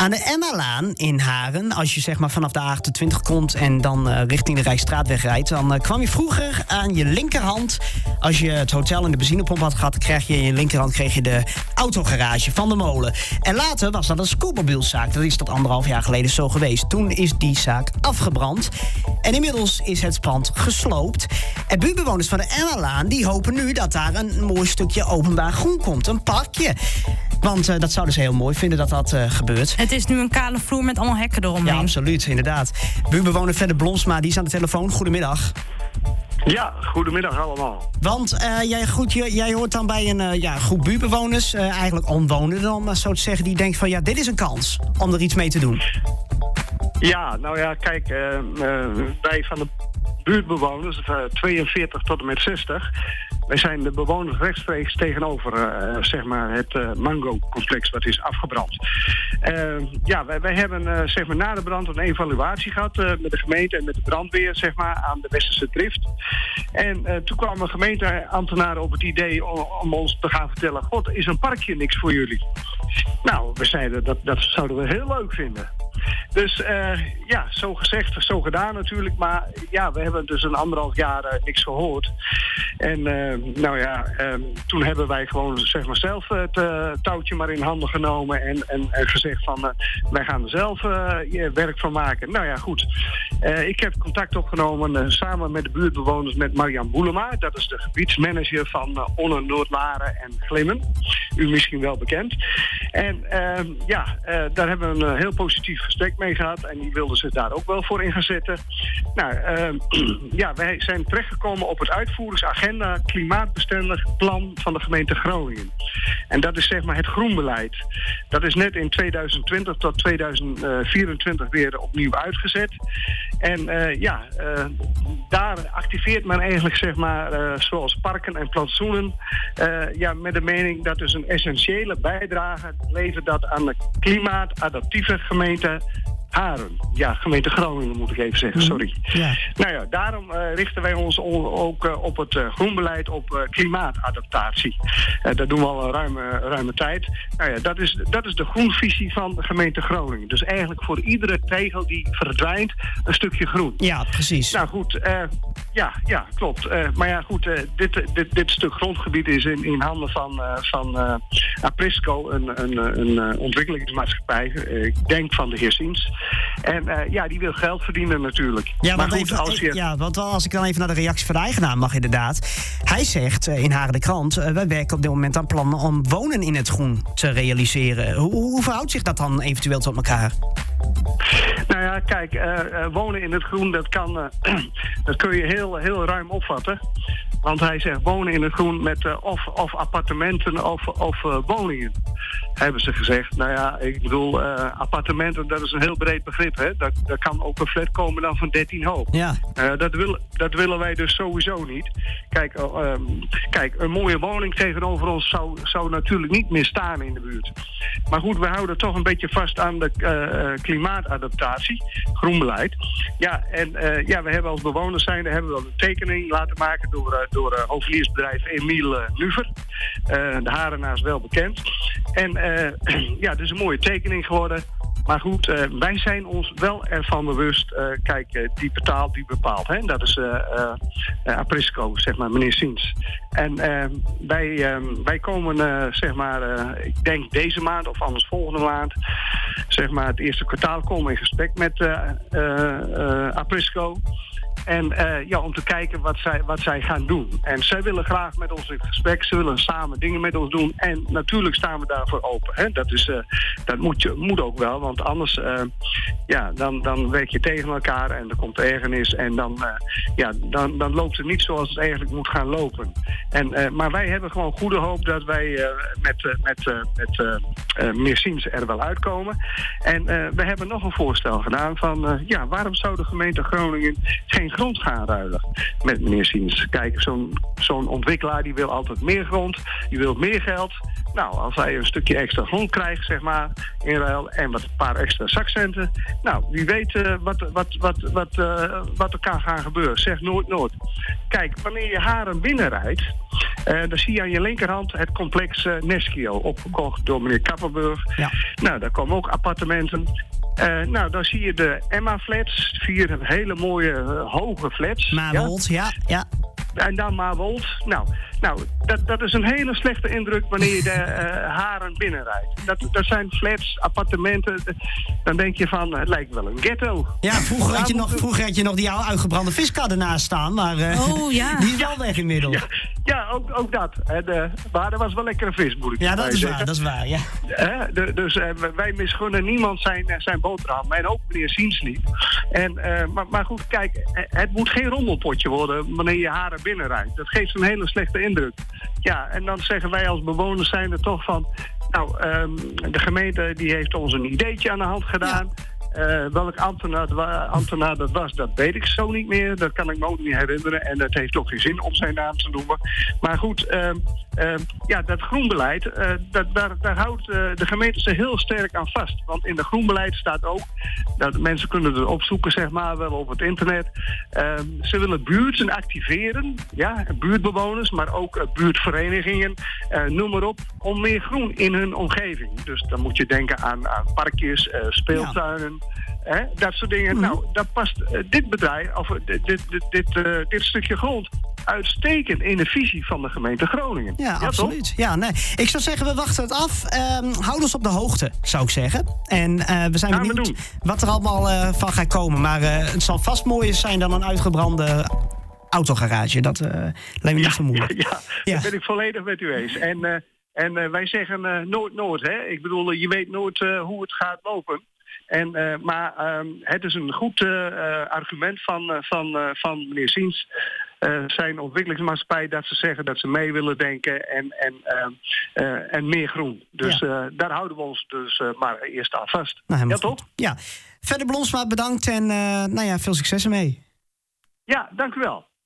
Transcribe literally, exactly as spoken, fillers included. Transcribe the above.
Aan de Emmalaan in Haren, als je zeg maar vanaf de A achtentwintig komt en dan uh, richting de Rijksstraatweg rijdt, dan uh, kwam je vroeger aan je linkerhand, als je het hotel en de benzinepomp had gehad, kreeg je in je linkerhand kreeg je de autogarage van de molen. En later was dat een scootmobielzaak. Dat is tot anderhalf jaar geleden zo geweest. Toen is die zaak afgebrand. En inmiddels is het pand gesloopt. En buurtbewoners van de Emmalaan die hopen nu dat daar een mooi stukje openbaar groen komt. Een parkje. Want uh, dat zouden ze heel mooi vinden dat dat uh, gebeurt. Het is nu een kale vloer met allemaal hekken eromheen. Ja, absoluut, inderdaad. Buurtbewoner Fredde Blomsma, die is aan de telefoon. Goedemiddag. Ja, goedemiddag allemaal. Want uh, jij, goed, jij hoort dan bij een uh, ja, groep buurtbewoners, uh, eigenlijk omwonenden dan maar zo te zeggen, die denkt van ja, dit is een kans om er iets mee te doen. Ja, nou ja, kijk, uh, uh, wij van de buurtbewoners, uh, tweeënveertig tot en met zestig... wij zijn de bewoners rechtstreeks tegenover uh, zeg maar het uh, Mango-complex wat is afgebrand. Uh, ja, wij, wij hebben uh, zeg maar na de brand een evaluatie gehad uh, met de gemeente en met de brandweer zeg maar, aan de Westerse Drift. En uh, toen kwamen gemeenteambtenaren op het idee om, om ons te gaan vertellen, god, is een parkje niks voor jullie? Nou, we zeiden dat, dat zouden we heel leuk vinden. Dus uh, ja, zo gezegd, zo gedaan natuurlijk. Maar ja, we hebben dus een anderhalf jaar uh, niks gehoord. En uh, nou ja, um, toen hebben wij gewoon zeg maar zelf het uh, touwtje maar in handen genomen. En, en, en gezegd van, uh, wij gaan er zelf uh, werk van maken. Nou ja, goed. Uh, ik heb contact opgenomen uh, samen met de buurtbewoners met Marian Boelema. Dat is de gebiedsmanager van uh, Onne, Noordlaren en Glimmen. U misschien wel bekend. En uh, ja, uh, daar hebben we een uh, heel positief gesprek mee gehad. En die wilden zich daar ook wel voor in gaan zetten. Nou, uh, ja, wij zijn terechtgekomen op het uitvoeringsagenda klimaatbestendig plan van de gemeente Groningen. En dat is zeg maar het groenbeleid. Dat is net in tweeduizend twintig tot tweeduizend vierentwintig weer opnieuw uitgezet. En uh, ja, uh, daar activeert men eigenlijk zeg maar uh, zoals parken en plantsoenen uh, ja, met de mening dat dus een essentiële bijdrage levert dat aan de klimaatadaptieve gemeente Haren. Ja, gemeente Groningen moet ik even zeggen, sorry. Ja. Nou ja, daarom uh, richten wij ons ook uh, op het uh, groenbeleid op uh, klimaatadaptatie. Uh, dat doen we al een ruime, ruime tijd. Nou ja, dat is, dat is de groenvisie van de gemeente Groningen. Dus eigenlijk voor iedere tegel die verdwijnt, een stukje groen. Ja, precies. Nou goed, uh, ja, ja, klopt. Uh, maar ja, goed, uh, dit, dit, dit stuk grondgebied is in, in handen van, uh, van uh, Aprisco, een, een, een, een ontwikkelingsmaatschappij. Uh, ik denk van de heer Siens. En uh, ja, die wil geld verdienen natuurlijk. Ja, maar want, goed, even, als je... ja, want als ik dan even naar de reactie van de eigenaar mag inderdaad. Hij zegt uh, in Haren de Krant, uh, wij werken op dit moment aan plannen om wonen in het groen te realiseren. Hoe, hoe verhoudt zich dat dan eventueel tot elkaar? Nou ja, kijk, uh, uh, wonen in het groen, dat, kan, uh, dat kun je heel, heel ruim opvatten. Want hij zegt wonen in het groen met uh, of, of appartementen of, of uh, woningen, hebben ze gezegd. Nou ja, ik bedoel, uh, appartementen, dat is een heel breed begrip. Hè? Daar, daar kan ook een flat komen dan van dertien hoog. Ja. Uh, dat, wil, dat willen wij dus sowieso niet. Kijk, uh, um, kijk, een mooie woning tegenover ons zou, zou natuurlijk niet meer staan in de buurt. Maar goed, we houden toch een beetje vast aan de uh, klimaatadaptatie, groenbeleid. Ja, en uh, ja, we hebben als bewoners zijn, daar hebben we wel een tekening laten maken door, uh, door uh, hoveniersbedrijf Emiel uh, Nuver. Uh, de Harenaars wel bekend. En uh, ja, het is een mooie tekening geworden. Maar goed, uh, wij zijn ons wel ervan bewust. Uh, kijk, uh, die betaalt, die bepaalt. Hè? Dat is uh, uh, uh, Aprisco, zeg maar, meneer Siens. En uh, wij, uh, wij komen, uh, zeg maar, uh, ik denk deze maand of anders volgende maand, zeg maar, het eerste kwartaal komen in gesprek met uh, uh, uh, Aprisco. En uh, ja, om te kijken wat zij, wat zij gaan doen. En zij willen graag met ons in gesprek. Ze willen samen dingen met ons doen. En natuurlijk staan we daarvoor open. Hè? Dat, is, uh, dat moet, je, moet ook wel. Want anders uh, ja, dan, dan werk je tegen elkaar. En er komt ergernis. En dan, uh, ja, dan, dan loopt het niet zoals het eigenlijk moet gaan lopen. En, uh, maar wij hebben gewoon goede hoop dat wij uh, met, uh, met, uh, met uh, uh, meneer Siens er wel uitkomen. En uh, we hebben nog een voorstel gedaan van... Uh, ja, waarom zou de gemeente Groningen geen grond gaan ruilen met meneer Siens. Kijk, zo'n zo'n ontwikkelaar die wil altijd meer grond, die wil meer geld. Nou, als hij een stukje extra grond krijgt, zeg maar, in ruil en wat een paar extra zakcenten. Nou, wie weet uh, wat, wat, wat, wat, uh, wat er kan gaan gebeuren. Zeg nooit nooit. Kijk, wanneer je Haren binnenrijdt, uh, dan zie je aan je linkerhand het complex uh, Neskio, opgekocht door meneer Kappenburg. Ja. Nou, daar komen ook appartementen. Uh, nou, dan zie je de Emma-flats, vier hele mooie uh, hoge flats. Mawold, ja, ja. En dan Mawold. Nou, nou dat, dat is een hele slechte indruk wanneer je de uh, Haren binnenrijdt. Dat, dat zijn flats, appartementen. Dan denk je van, het lijkt wel een ghetto. Ja, vroeger had je nog, vroeger had je nog die oude uitgebrande viskar ernaast staan. Maar uh, oh, ja. die is wel weg inmiddels. Ja, ja ook, ook dat. En, uh, maar er was wel lekkere vis, moet ik Ja, dat is zeggen. waar, dat is waar, ja. Uh, de, dus uh, wij misgunnen niemand zijn, zijn boterham. En ook meneer Siens niet. En, uh, maar, maar goed, kijk, het moet geen rommelpotje worden wanneer je Haren binnenrijdt. Dat geeft een hele slechte indruk. Ja, en dan zeggen wij als bewoners zijn er toch van... Nou, um, de gemeente die heeft ons een ideetje aan de hand gedaan... Ja. Uh, welk ambtenaar, ambtenaar dat was, dat weet ik zo niet meer. Dat kan ik me ook niet herinneren. En het heeft ook geen zin om zijn naam te noemen. Maar goed, uh, uh, ja, dat groenbeleid, uh, dat, daar, daar houdt uh, de gemeente zich heel sterk aan vast. Want in het groenbeleid staat ook, dat mensen kunnen het opzoeken, zeg maar, wel op het internet. Uh, ze willen buurten activeren, ja, buurtbewoners, maar ook uh, buurtverenigingen, uh, noem maar op, om meer groen in hun omgeving. Dus dan moet je denken aan, aan parkjes, uh, speeltuinen. Ja. Hè, dat soort dingen. Mm-hmm. Nou, dat past uh, dit bedrijf, of uh, dit, dit, dit, dit, uh, dit stukje grond uitstekend in de visie van de gemeente Groningen. Ja, ja absoluut. Toch? Ja, nee. Ik zou zeggen, we wachten het af. Uh, houd ons op de hoogte, zou ik zeggen. En uh, we zijn Gaan benieuwd we wat er allemaal uh, van gaat komen. Maar uh, het zal vast mooier zijn dan een uitgebrande autogarage. Dat uh, lijkt me niet ja, zo moeilijk. Ja, ja, ja, dat ben ik volledig met u eens. En, uh, en uh, wij zeggen uh, nooit nooit. Hè? Ik bedoel, je weet nooit uh, hoe het gaat lopen. En, uh, maar um, het is een goed uh, argument van, uh, van, uh, van meneer Siens, uh, zijn ontwikkelingsmaatschappij, dat ze zeggen dat ze mee willen denken en, en, uh, uh, en meer groen. Dus ja. uh, daar houden we ons dus uh, maar eerst aan vast. Nou, ja, toch? Ja. Verder Blonsma, bedankt en uh, nou ja, veel succes ermee. Ja, dank u wel.